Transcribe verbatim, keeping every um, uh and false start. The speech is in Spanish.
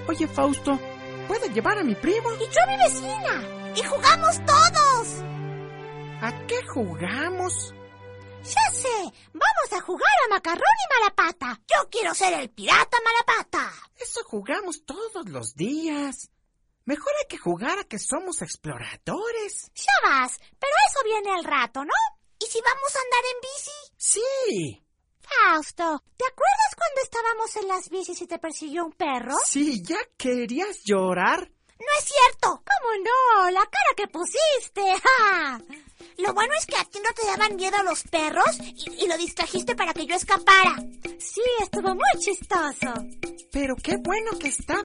Oye, Fausto, ¿puedo llevar a mi primo? Y yo a mi vecina. Y jugamos todos. ¿A qué jugamos? Ya sé, vamos a jugar a macarrón y malapata. Yo quiero ser el pirata malapata. Eso jugamos todos los días. Mejor hay que jugar a que somos exploradores. Ya vas, pero eso viene al rato, ¿no? ¿Y si vamos a andar en bici? Sí. Fausto, ¿te acuerdas cuando estábamos en las bicis y te persiguió un perro? Sí, ¿ya querías llorar? ¡No es cierto! ¿Cómo no? La cara que pusiste. ¡Ja! Lo bueno es que a ti no te daban miedo los perros y, y lo distrajiste para que yo escapara. Sí, estuvo muy chistoso. Pero qué bueno que está